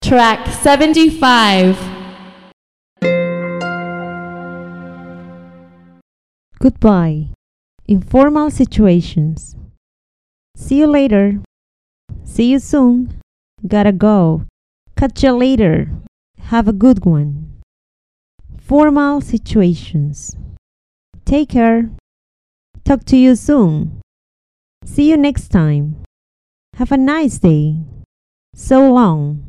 Track 75. Goodbye. Informal situations. See you later. See you soon. Gotta go. Catch you later. Have a good one. Formal situations. Take care. Talk to you soon. See you next time. Have a nice day. So long.